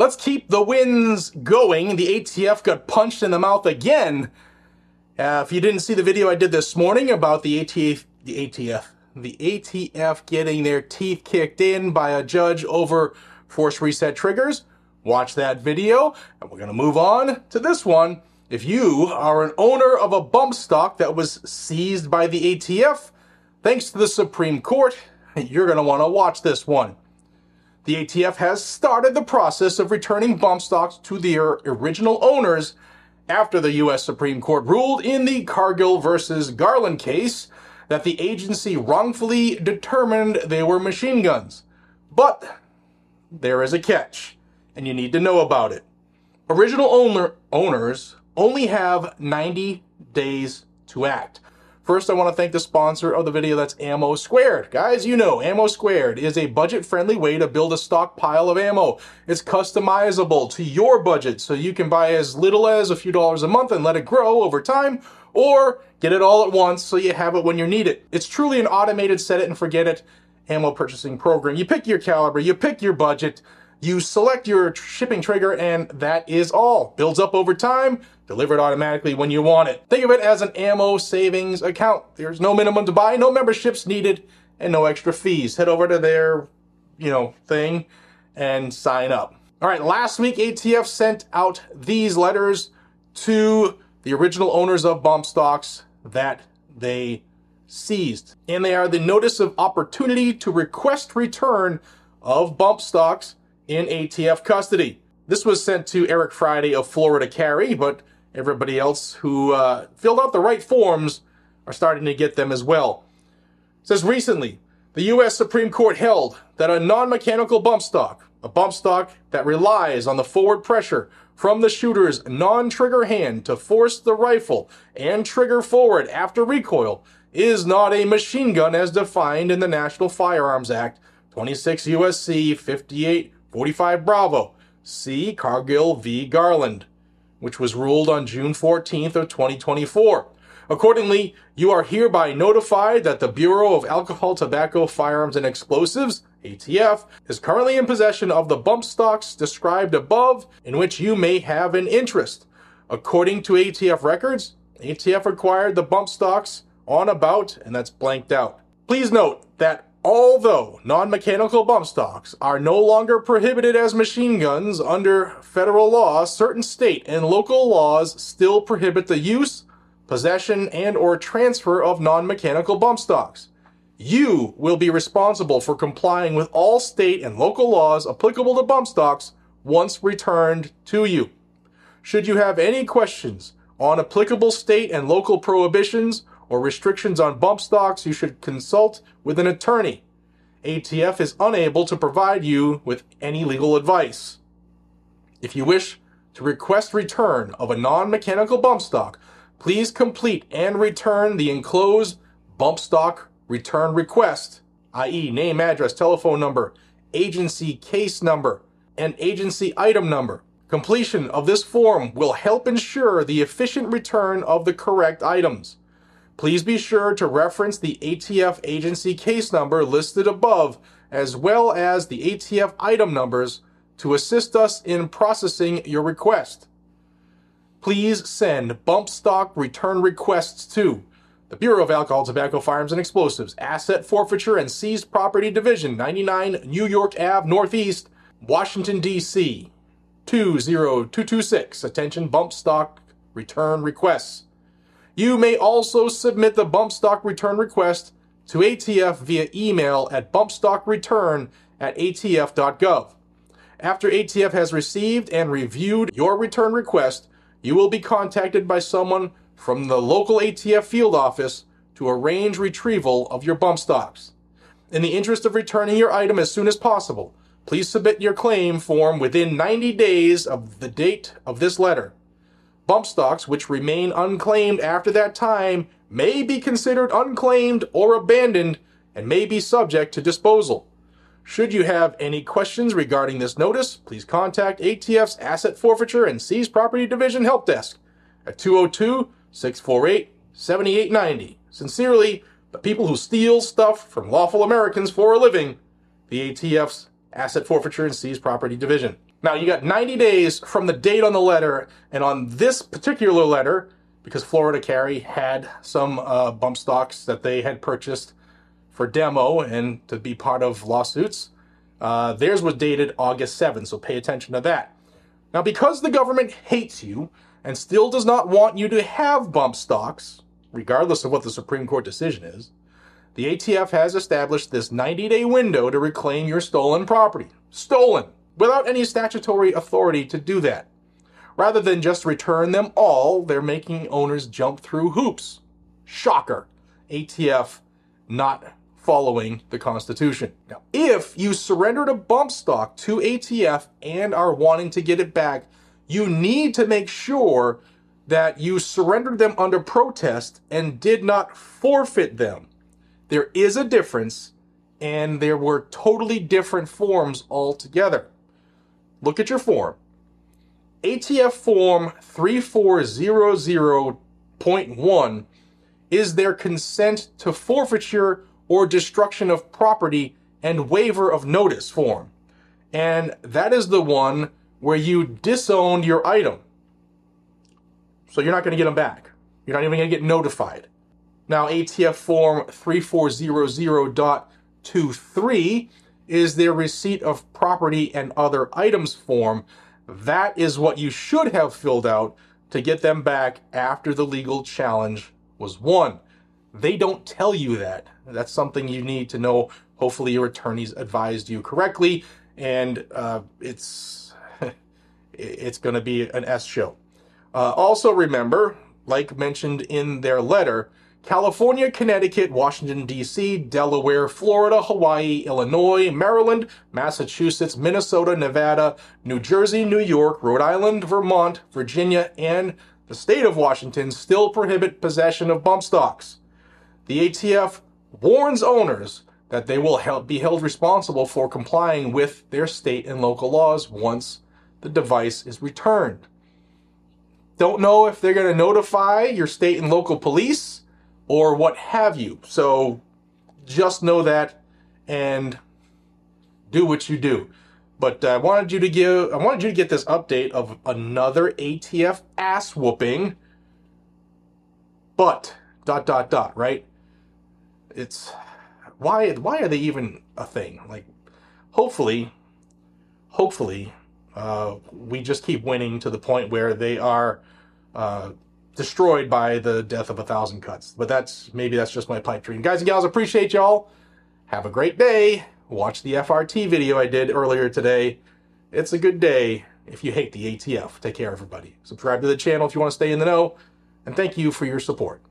Let's keep the wins going. The ATF got punched in the mouth again. If you didn't see the video I did this morning about the ATF getting their teeth kicked in by a judge over force reset triggers, watch that video, and we're going to move on to this one. If you are an owner of a bump stock that was seized by the ATF, thanks to the Supreme Court, you're going to want to watch this one. The ATF has started the process of returning bump stocks to their original owners after the U.S. Supreme Court ruled in the Cargill versus Garland case that the agency wrongfully determined they were machine guns. But there is a catch, and you need to know about it. Original owners only have 90 days to act. First, I want to thank the sponsor of the video, that's Ammo Squared. Guys, you know, Ammo Squared is a budget-friendly way to build a stockpile of ammo. It's customizable to your budget, so you can buy as little as a few dollars a month and let it grow over time, or get it all at once so you have it when you need it. It's truly an automated set-it-and-forget-it ammo purchasing program. You pick your caliber, you pick your budget, you select your shipping trigger, and that is all. Builds up over time, delivered automatically when you want it. Think of it as an ammo savings account. There's no minimum to buy, no memberships needed, and no extra fees. Head over to their, thing and sign up. All right, last week ATF sent out these letters to the original owners of bump stocks that they seized. And they are the Notice of Opportunity to Request Return of Bump Stocks in ATF custody. This was sent to Eric Friday of Florida Carry, but everybody else who filled out the right forms are starting to get them as well. It says, recently, the U.S. Supreme Court held that a non-mechanical bump stock, a bump stock that relies on the forward pressure from the shooter's non-trigger hand to force the rifle and trigger forward after recoil, is not a machine gun as defined in the National Firearms Act, 26 U.S.C. 5845 Bravo, see Cargill v. Garland, which was ruled on June 14th of 2024. Accordingly, you are hereby notified that the Bureau of Alcohol, Tobacco, Firearms, and Explosives, ATF, is currently in possession of the bump stocks described above in which you may have an interest. According to ATF records, ATF acquired the bump stocks on about, and that's blanked out. Please note that although non-mechanical bump stocks are no longer prohibited as machine guns under federal law, certain state and local laws still prohibit the use, possession, and/or transfer of non-mechanical bump stocks. You will be responsible for complying with all state and local laws applicable to bump stocks once returned to you. Should you have any questions on applicable state and local prohibitions or restrictions on bump stocks, you should consult with an attorney. ATF is unable to provide you with any legal advice. If you wish to request return of a non-mechanical bump stock, please complete and return the enclosed bump stock return request, i.e. name, address, telephone number, agency case number, and agency item number. Completion of this form will help ensure the efficient return of the correct items. Please be sure to reference the ATF agency case number listed above, as well as the ATF item numbers to assist us in processing your request. Please send bump stock return requests to the Bureau of Alcohol, Tobacco, Firearms, and Explosives, Asset Forfeiture and Seized Property Division, 99 New York Ave Northeast, Washington, D.C., 20226. Attention, bump stock return requests. You may also submit the bump stock return request to ATF via email at bumpstockreturn@atf.gov. After ATF has received and reviewed your return request, you will be contacted by someone from the local ATF field office to arrange retrieval of your bump stocks. In the interest of returning your item as soon as possible, please submit your claim form within 90 days of the date of this letter. Bump stocks which remain unclaimed after that time may be considered unclaimed or abandoned and may be subject to disposal. Should you have any questions regarding this notice, please contact ATF's Asset Forfeiture and Seized Property Division Help Desk at 202-648-7890. Sincerely, the people who steal stuff from lawful Americans for a living, the ATF's Asset Forfeiture and Seized Property Division. Now, you got 90 days from the date on the letter, and on this particular letter, because Florida Carry had some bump stocks that they had purchased for demo and to be part of lawsuits, theirs was dated August 7th, so pay attention to that. Now, because the government hates you and still does not want you to have bump stocks, regardless of what the Supreme Court decision is, the ATF has established this 90-day window to reclaim your stolen property. Stolen! Without any statutory authority to do that. Rather than just return them all, they're making owners jump through hoops. Shocker. ATF not following the Constitution. Now, if you surrendered a bump stock to ATF and are wanting to get it back, you need to make sure that you surrendered them under protest and did not forfeit them. There is a difference, and there were totally different forms altogether. Look at your form. ATF Form 3400.1 is their consent to forfeiture or destruction of property and waiver of notice form. And that is the one where you disowned your item. So you're not going to get them back. You're not even going to get notified. Now, ATF Form 3400.23 is their receipt of property and other items form. That is what you should have filled out to get them back after the legal challenge was won. They don't tell you that. That's something you need to know. Hopefully your attorneys advised you correctly, and it's going to be an S show. Also remember, like mentioned in their letter, California, Connecticut, Washington, D.C., Delaware, Florida, Hawaii, Illinois, Maryland, Massachusetts, Minnesota, Nevada, New Jersey, New York, Rhode Island, Vermont, Virginia, and the state of Washington still prohibit possession of bump stocks. The ATF warns owners that they will be held responsible for complying with their state and local laws once the device is returned. Don't know if they're going to notify your state and local police or what have you. So just know that and do what you do. But I wanted you to get this update of another ATF ass whooping. But ... right? It's why are they even a thing? Like, hopefully we just keep winning to the point where they are destroyed by the death of 1,000 cuts. But maybe that's just my pipe dream. Guys and gals, appreciate y'all. Have a great day. Watch the FRT video I did earlier today. It's a good day if you hate the ATF. Take care, everybody. Subscribe to the channel if you want to stay in the know. And thank you for your support.